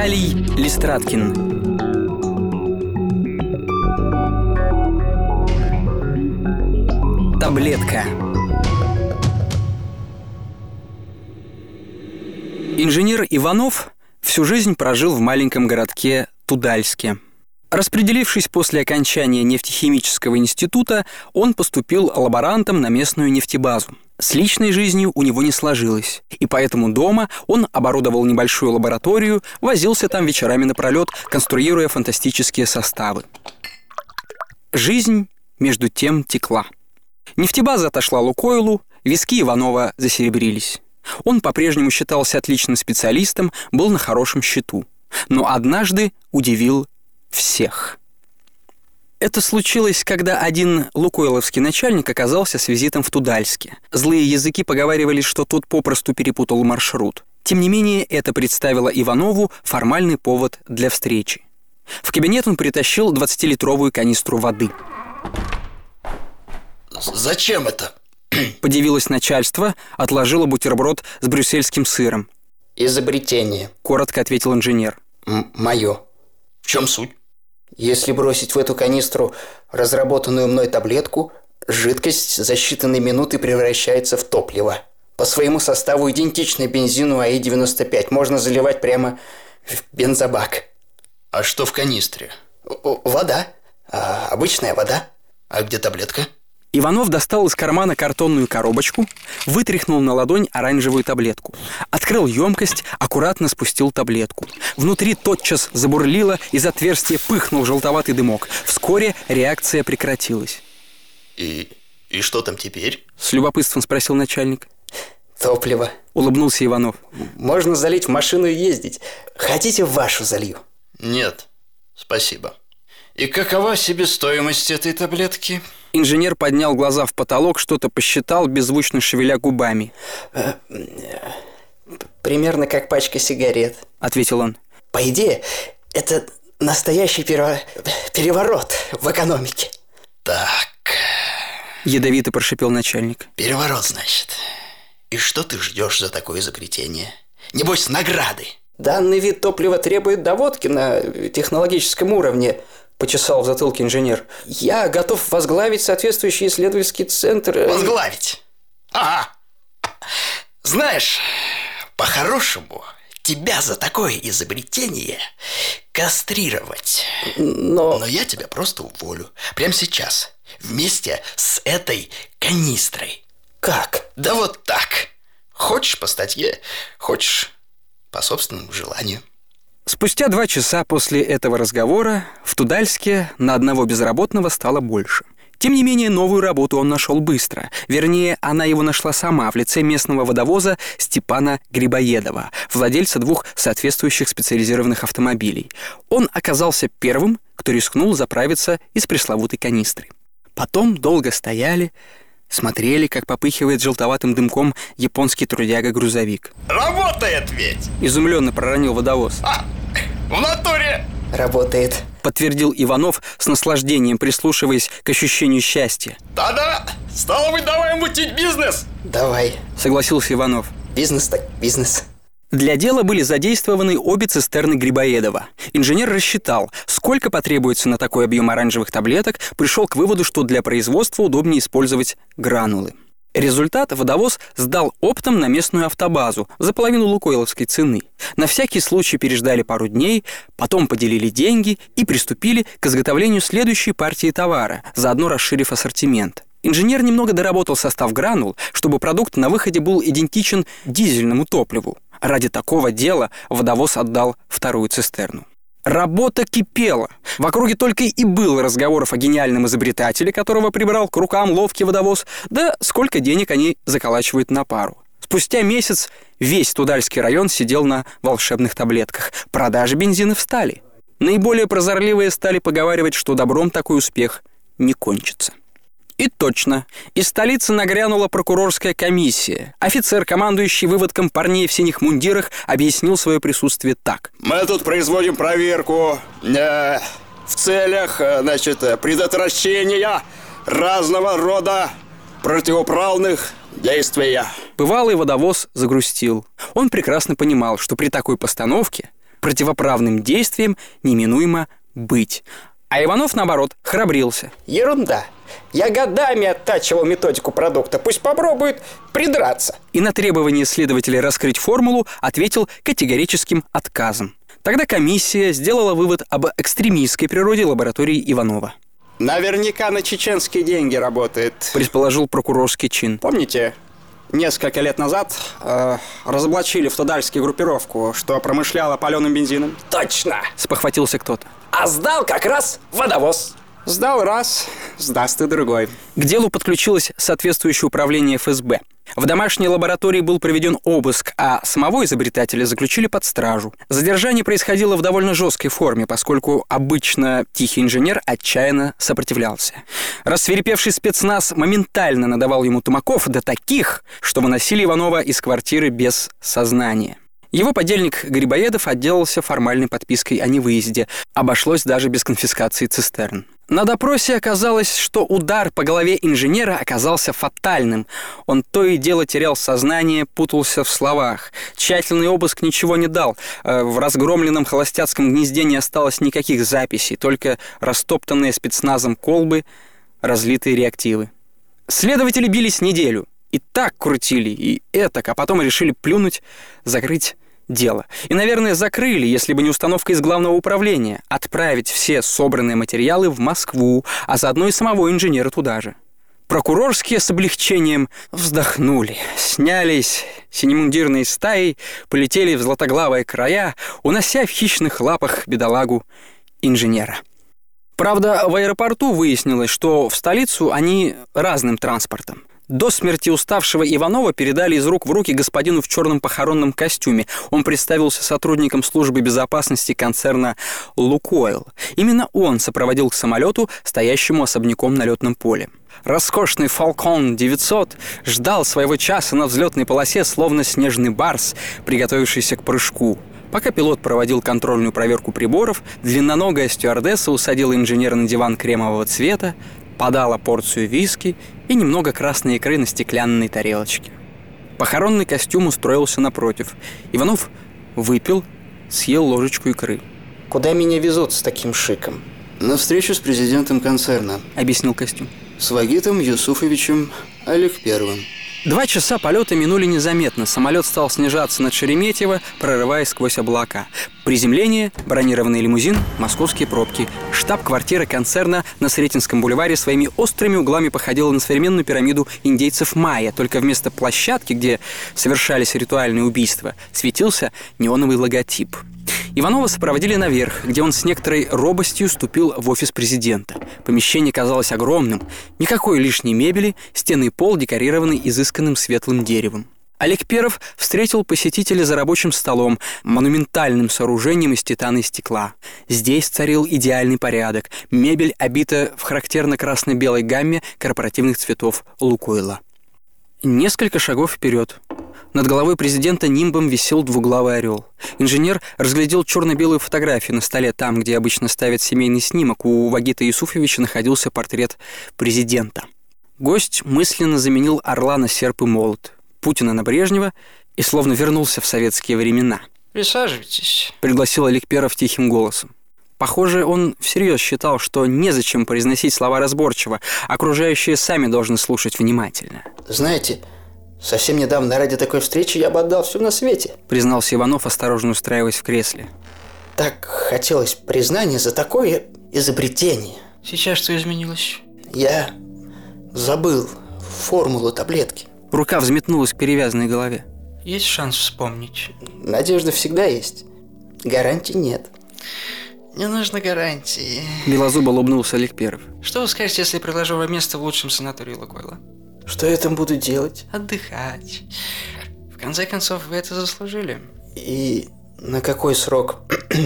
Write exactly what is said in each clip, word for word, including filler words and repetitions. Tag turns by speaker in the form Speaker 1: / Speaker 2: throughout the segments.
Speaker 1: Виталий Листраткин. Таблетка. Инженер Иванов всю жизнь прожил в маленьком городке Тудальске. Распределившись после окончания нефтехимического института, он поступил лаборантом на местную нефтебазу. С личной жизнью у него не сложилось, и поэтому дома он оборудовал небольшую лабораторию, возился там вечерами напролет, конструируя фантастические составы. Жизнь, между тем, текла. Нефтебаза отошла Лукойлу, виски Иванова засеребрились. Он по-прежнему считался отличным специалистом, был на хорошем счету. Но однажды удивил всех. Это случилось, когда один лукойловский начальник оказался с визитом в Тудальске. Злые языки поговаривали, что тот попросту перепутал маршрут. Тем не менее, это представило Иванову формальный повод для встречи. В кабинет он притащил двадцатилитровую канистру воды.
Speaker 2: «Зачем это?»
Speaker 1: Подивилось начальство, отложило бутерброд с брюссельским сыром.
Speaker 3: «Изобретение», —
Speaker 1: коротко ответил инженер.
Speaker 3: М- «Мое.
Speaker 2: В чем суть?»
Speaker 3: Если бросить в эту канистру разработанную мной таблетку, жидкость за считанные минуты превращается в топливо. По своему составу идентичной бензину АИ девяносто пять. Можно заливать прямо в бензобак».
Speaker 2: «А что в канистре?»
Speaker 3: «Вода. А, обычная вода».
Speaker 2: «А где таблетка?»
Speaker 1: Иванов достал из кармана картонную коробочку, вытряхнул на ладонь оранжевую таблетку. Открыл емкость, аккуратно спустил таблетку. Внутри тотчас забурлило, из отверстия пыхнул желтоватый дымок. Вскоре реакция прекратилась.
Speaker 2: И, и что там теперь?
Speaker 1: С любопытством спросил начальник.
Speaker 3: «Топливо»,
Speaker 1: — улыбнулся Иванов.
Speaker 3: «Можно залить в машину и ездить. Хотите, в вашу залью?»
Speaker 2: «Нет, спасибо. И какова себестоимость этой таблетки?»
Speaker 1: Инженер поднял глаза в потолок, что-то посчитал, беззвучно шевеля губами.
Speaker 3: «Примерно как пачка сигарет», —
Speaker 1: ответил он.
Speaker 3: «По идее, это настоящий перево... переворот в экономике».
Speaker 2: «Так»,
Speaker 1: — ядовито прошипел начальник.
Speaker 2: «Переворот, значит. И что ты ждешь за такое изобретение? Небось, награды?»
Speaker 3: «Данный вид топлива требует доводки на технологическом уровне», — почесал в затылке инженер. «Я готов возглавить соответствующий исследовательский центр».
Speaker 2: «Возглавить? Ага. Знаешь, по-хорошему, тебя за такое изобретение кастрировать.
Speaker 3: Но...
Speaker 2: Но я тебя просто уволю. Прямо сейчас. Вместе с этой канистрой».
Speaker 3: «Как?»
Speaker 2: «Да вот так. Хочешь по статье, хочешь по собственному желанию».
Speaker 1: Спустя два часа после этого разговора в Тудальске на одного безработного стало больше. Тем не менее, новую работу он нашел быстро. Вернее, она его нашла сама в лице местного водовоза Степана Грибоедова, владельца двух соответствующих специализированных автомобилей. Он оказался первым, кто рискнул заправиться из пресловутой канистры. Потом долго стояли, смотрели, как попыхивает желтоватым дымком японский трудяга-грузовик.
Speaker 2: «Работает ведь!» —
Speaker 1: изумленно проронил водовоз.
Speaker 2: «А, в натуре!»
Speaker 3: «Работает»,
Speaker 1: — подтвердил Иванов с наслаждением, прислушиваясь к ощущению счастья.
Speaker 2: «Да-да! Стало быть, давай мутить бизнес!»
Speaker 3: «Давай»,
Speaker 1: — согласился Иванов.
Speaker 3: «Бизнес так бизнес».
Speaker 1: Для дела были задействованы обе цистерны Грибоедова. Инженер рассчитал, сколько потребуется на такой объем оранжевых таблеток, пришел к выводу, что для производства удобнее использовать гранулы. Результат водовоз сдал оптом на местную автобазу за половину лукойловской цены. На всякий случай переждали пару дней, потом поделили деньги и приступили к изготовлению следующей партии товара, заодно расширив ассортимент. Инженер немного доработал состав гранул, чтобы продукт на выходе был идентичен дизельному топливу. Ради такого дела водовоз отдал вторую цистерну. Работа кипела. В округе только и было разговоров о гениальном изобретателе, которого прибрал к рукам ловкий водовоз, да сколько денег они заколачивают на пару. Спустя месяц весь Тудальский район сидел на волшебных таблетках. Продажи бензина встали. Наиболее прозорливые стали поговаривать, что добром такой успех не кончится. И точно, из столицы нагрянула прокурорская комиссия. Офицер, командующий выводком парней в синих мундирах, объяснил свое присутствие так.
Speaker 4: «Мы тут производим проверку э, в целях, значит, предотвращения разного рода противоправных действий».
Speaker 1: Бывалый водовоз загрустил. Он прекрасно понимал, что при такой постановке противоправным действиям неминуемо быть. А Иванов, наоборот, храбрился.
Speaker 3: Ерунда. Я годами оттачивал методику продукта. Пусть попробует придраться.
Speaker 1: И на требование следователя раскрыть формулу ответил категорическим отказом. Тогда комиссия сделала вывод об экстремистской природе лаборатории Иванова.
Speaker 4: Наверняка на чеченские деньги работает.
Speaker 1: Предположил прокурорский чин.
Speaker 4: Помните, несколько лет назад э, разоблачили в Тудальске группировку, что промышляла паленым бензином?
Speaker 3: Точно.
Speaker 1: Спохватился кто-то.
Speaker 3: А сдал как раз водовоз.
Speaker 4: Сдал раз, сдаст и другой.
Speaker 1: К делу подключилось соответствующее управление эф эс бэ. В домашней лаборатории был проведен обыск, а самого изобретателя заключили под стражу. Задержание происходило в довольно жесткой форме, поскольку обычно тихий инженер отчаянно сопротивлялся. Рассвирепевший спецназ моментально надавал ему тумаков до таких, что выносили Иванова из квартиры без сознания. Его подельник Грибоедов отделался формальной подпиской о невыезде. Обошлось даже без конфискации цистерн. На допросе оказалось, что удар по голове инженера оказался фатальным. Он то и дело терял сознание, путался в словах. Тщательный обыск ничего не дал. В разгромленном холостяцком гнезде не осталось никаких записей, только растоптанные спецназом колбы, разлитые реактивы. Следователи бились неделю. И так крутили, и этак, а потом решили плюнуть, закрыть дело. И, наверное, закрыли, если бы не установка из главного управления, отправить все собранные материалы в Москву, а заодно и самого инженера туда же. Прокурорские с облегчением вздохнули, снялись синемундирные стаи, полетели в златоглавые края, унося в хищных лапах бедолагу инженера. Правда, в аэропорту выяснилось, что в столицу они разным транспортом. До смерти уставшего Иванова передали из рук в руки господину в черном похоронном костюме. Он представился сотрудником службы безопасности концерна «Лукойл». Именно он сопроводил к самолету, стоящему особняком на летном поле. Роскошный «Фалкон девятьсот» ждал своего часа на взлетной полосе, словно снежный барс, приготовившийся к прыжку. Пока пилот проводил контрольную проверку приборов, длинноногая стюардесса усадила инженера на диван кремового цвета, подала порцию виски и немного красной икры на стеклянной тарелочке. Похоронный костюм устроился напротив. Иванов выпил, съел ложечку икры.
Speaker 3: Куда меня везут с таким шиком?
Speaker 5: На встречу с президентом концерна,
Speaker 1: Объяснил костюм.
Speaker 5: с Вагитом Юсуфовичем Аликперовым.
Speaker 1: Два часа полета минули незаметно. Самолет стал снижаться над Шереметьево, прорываясь сквозь облака. Приземление, бронированный лимузин, московские пробки. Штаб-квартира концерна на Сретенском бульваре своими острыми углами походила на современную пирамиду индейцев майя, только вместо площадки, где совершались ритуальные убийства, светился неоновый логотип. Иванова сопроводили наверх, где он с некоторой робостью ступил в офис президента. Помещение казалось огромным, никакой лишней мебели, стены и пол декорированы изысканным светлым деревом. Аликперов встретил посетителя за рабочим столом, монументальным сооружением из титана и стекла. Здесь царил идеальный порядок, мебель обита в характерно красно-белой гамме корпоративных цветов «Лукойла». Несколько шагов вперед. Над головой президента нимбом висел двуглавый орел. Инженер разглядел черно-белую фотографию на столе. Там, где обычно ставят семейный снимок, у Вагита Юсуфовича находился портрет президента. Гость мысленно заменил орла на серп и молот, Путина на Брежнева и словно вернулся в советские времена.
Speaker 2: «Присаживайтесь», —
Speaker 1: пригласил Аликперов тихим голосом. Похоже, он всерьез считал, что незачем произносить слова разборчиво, окружающие сами должны слушать внимательно.
Speaker 3: Знаете, совсем недавно ради такой встречи я бы отдал все на свете,
Speaker 1: признался Иванов, осторожно устраиваясь в кресле.
Speaker 3: Так хотелось признания за такое изобретение.
Speaker 2: Сейчас что изменилось?
Speaker 3: Я забыл формулу таблетки.
Speaker 1: Рука взметнулась к перевязанной голове.
Speaker 2: Есть шанс вспомнить?
Speaker 3: Надежда всегда есть. Гарантий нет.
Speaker 2: Не нужно гарантии.
Speaker 1: Белозубо улыбнулся Аликперов.
Speaker 2: Что вы скажете, если предложу вам место в лучшем санатории Лукойла?
Speaker 3: Что я там буду делать?
Speaker 2: Отдыхать. В конце концов, вы это заслужили.
Speaker 3: И на какой срок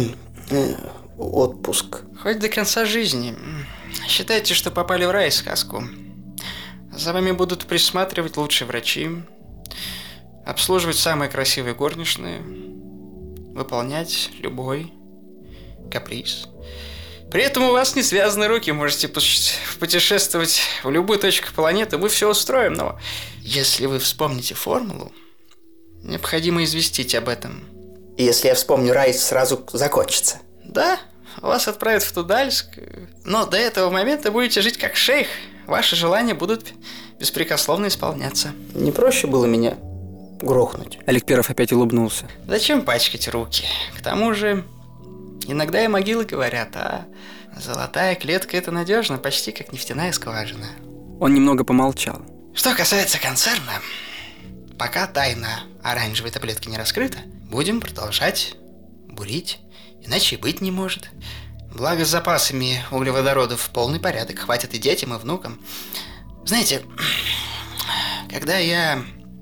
Speaker 3: отпуск?
Speaker 2: Хоть до конца жизни. Считайте, что попали в рай сказку. За вами будут присматривать лучшие врачи, обслуживать самые красивые горничные, выполнять любой каприз. При этом у вас не связаны руки, можете путешествовать в любую точку планеты, мы все устроим, но если вы вспомните формулу, необходимо известить об этом
Speaker 3: И если я вспомню Райс, сразу закончится.
Speaker 2: Да, вас отправят в Тудальск, но до этого момента будете жить как шейх. Ваши желания будут беспрекословно исполняться.
Speaker 3: Не проще было меня грохнуть?
Speaker 1: Олег Первый опять улыбнулся.
Speaker 2: Зачем пачкать руки? К тому же, иногда и могилы говорят, а золотая клетка – это надежно, почти как нефтяная скважина.
Speaker 1: Он немного помолчал.
Speaker 2: Что касается концерна, пока тайна оранжевой таблетки не раскрыта, будем продолжать бурить, иначе и быть не может. Благо с запасами углеводородов полный порядок, хватит и детям, и внукам. Знаете, когда я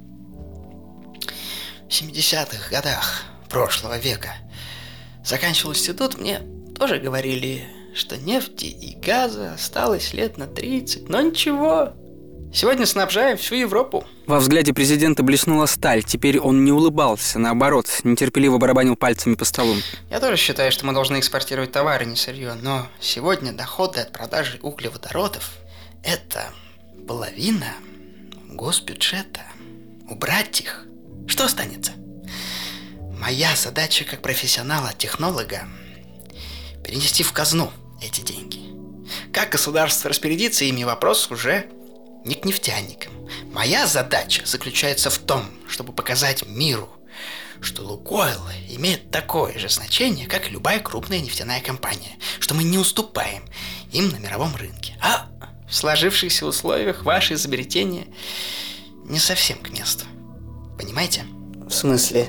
Speaker 2: в семидесятых годах прошлого века заканчивал институт, мне тоже говорили, что нефти и газа осталось лет на тридцать, но ничего. Сегодня снабжаем всю Европу.
Speaker 1: Во взгляде президента блеснула сталь. Теперь он не улыбался, наоборот, нетерпеливо барабанил пальцами по столу.
Speaker 2: Я тоже считаю, что мы должны экспортировать товары, не сырье. Но сегодня доходы от продажи углеводородов – это половина госбюджета. Убрать их – что останется? Моя задача как профессионала-технолога – перенести в казну эти деньги. Как государство распорядится ими, вопрос уже не к нефтяникам. Моя задача заключается в том, чтобы показать миру, что «Лукойл» имеет такое же значение, как и любая крупная нефтяная компания, что мы не уступаем им на мировом рынке. А в сложившихся условиях ваше изобретение не совсем к месту. Понимаете?
Speaker 3: В смысле?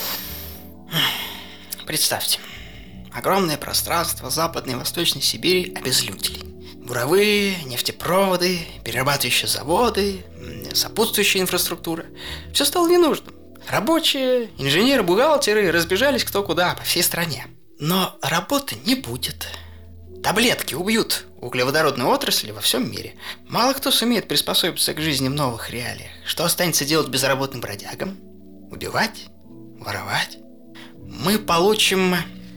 Speaker 2: Представьте, огромное пространство Западной и Восточной Сибири обезлюдили. Буровые, нефтепроводы, перерабатывающие заводы, сопутствующая инфраструктура. Все стало ненужным. Рабочие, инженеры, бухгалтеры разбежались кто куда по всей стране. Но работы не будет. Таблетки убьют углеводородную отрасль во всем мире. Мало кто сумеет приспособиться к жизни в новых реалиях. Что останется делать безработным бродягам? Убивать? Воровать? Мы получим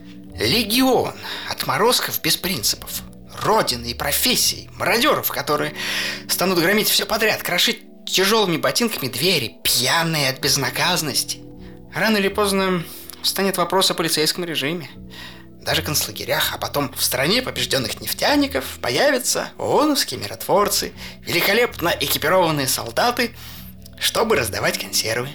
Speaker 2: легион отморозков без принципов. Родины и профессий, мародеров, которые станут громить все подряд, крошить тяжелыми ботинками двери, пьяные от безнаказанности. Рано или поздно встанет вопрос о полицейском режиме. Даже концлагерях, а потом в стране побежденных нефтяников появятся ООНовские миротворцы, великолепно экипированные солдаты, чтобы раздавать консервы.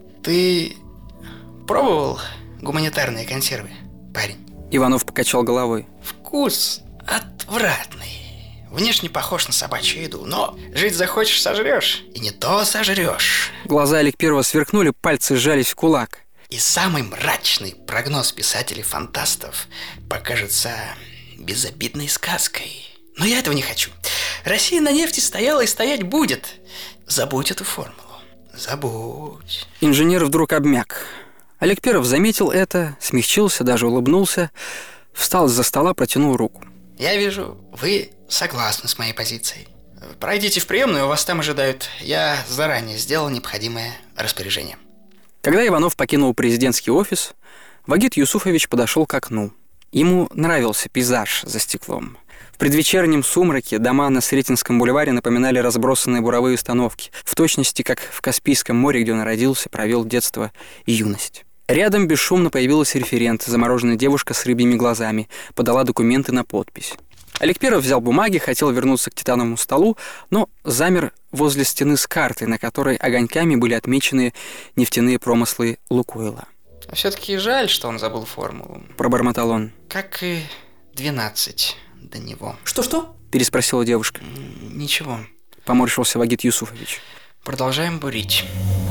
Speaker 2: Ты пробовал гуманитарные консервы, парень?
Speaker 1: Иванов покачал головой.
Speaker 2: Вкус отвратный. Внешне похож на собачью еду, но жить захочешь — сожрешь. И не то сожрешь.
Speaker 1: Глаза Олег Первого сверкнули, пальцы сжались в кулак.
Speaker 2: И самый мрачный прогноз писателей-фантастов покажется безобидной сказкой. Но я этого не хочу. Россия на нефти стояла и стоять будет. Забудь эту формулу. Забудь.
Speaker 1: Инженер вдруг обмяк. Олег Первый заметил это, смягчился, даже улыбнулся, встал из-за стола, протянул руку.
Speaker 2: Я вижу, вы согласны с моей позицией. Пройдите в приемную, вас там ожидают. Я заранее сделал необходимое распоряжение.
Speaker 1: Когда Иванов покинул президентский офис, Вагит Юсуфович подошел к окну. Ему нравился пейзаж за стеклом. В предвечернем сумраке дома на Сретенском бульваре напоминали разбросанные буровые установки, в точности как в Каспийском море, где он родился, провел детство и юность. Рядом бесшумно появилась референт, замороженная девушка с рыбьими глазами, подала документы на подпись. Олег Первый взял бумаги, хотел вернуться к титановому столу, но замер возле стены с картой, на которой огоньками были отмечены нефтяные промыслы Лукойла.
Speaker 2: А все-таки жаль, что он забыл формулу.
Speaker 1: Пробормотал он.
Speaker 2: Как и двенадцать до него.
Speaker 1: «Что-что?» – переспросила девушка.
Speaker 2: Ничего.
Speaker 1: Поморщился Вагит Юсуфович.
Speaker 2: Продолжаем бурить.